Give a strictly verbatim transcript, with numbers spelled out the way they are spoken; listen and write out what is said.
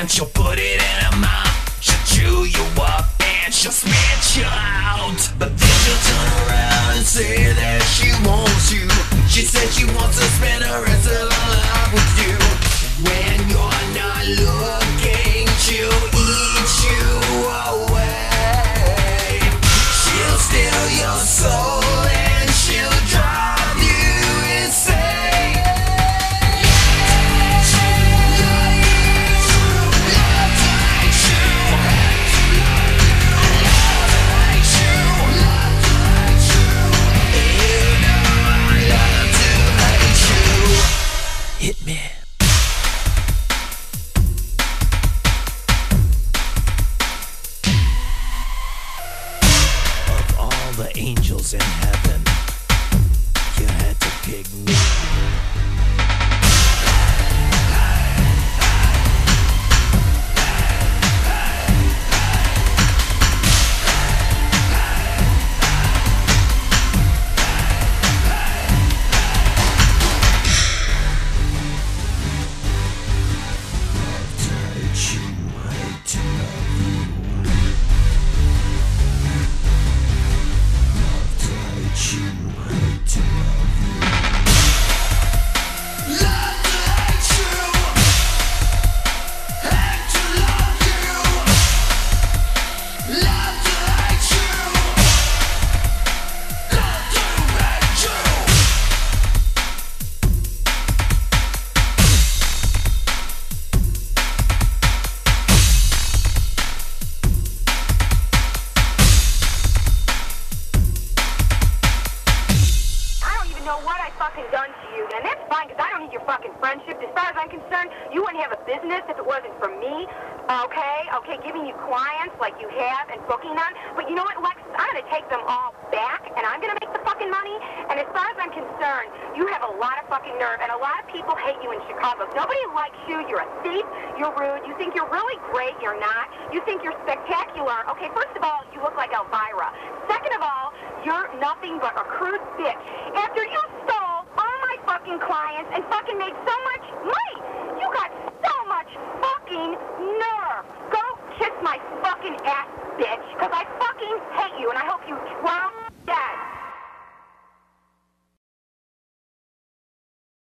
and she'll put it in her mouth. She'll chew you up and she'll spit you out. But then she'll turn around and say that she wants you. She said she wants to spend the rest of her life with you. When you're not looking, she'll eat you away. She'll steal your soul and she'll drive you insane. Hit me. Of all the angels in heaven, you had to pick me. know what I fucking done to you, and that's fine, because I don't need your fucking friendship. As far as I'm concerned, you wouldn't have a business if it wasn't for me, okay? Okay, giving you clients like you have and booking them. But you know what, Lex? I'm going to take them all back, and I'm going to make the fucking money. And as far as I'm concerned, you have a lot of fucking nerve, and a lot of people hate you in Chicago. Nobody likes you. You're a thief. You're rude. You think you're really great. You're not. You think you're spectacular. Okay, first of all, you look like Elvira. Second of all, you're nothing but a crude bitch. After you stole all my fucking clients and fucking made so much money, you got so much fucking nerve. Go kiss my fucking ass, bitch, because I fucking hate you, and I hope you drown